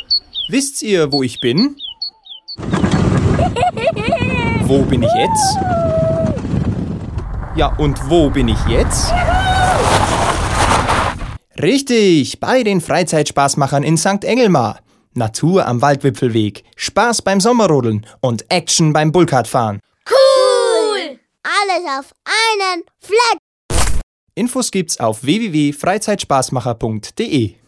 Wisst ihr, wo ich bin? Wo bin ich jetzt? Ja, und wo bin ich jetzt? Richtig, bei den Freizeitspaßmachern in St. Engelmar. Natur am Waldwipfelweg, Spaß beim Sommerrodeln und Action beim Bullkartfahren. Cool! Alles auf einen Fleck! Infos gibt's auf www.freizeitspaßmacher.de.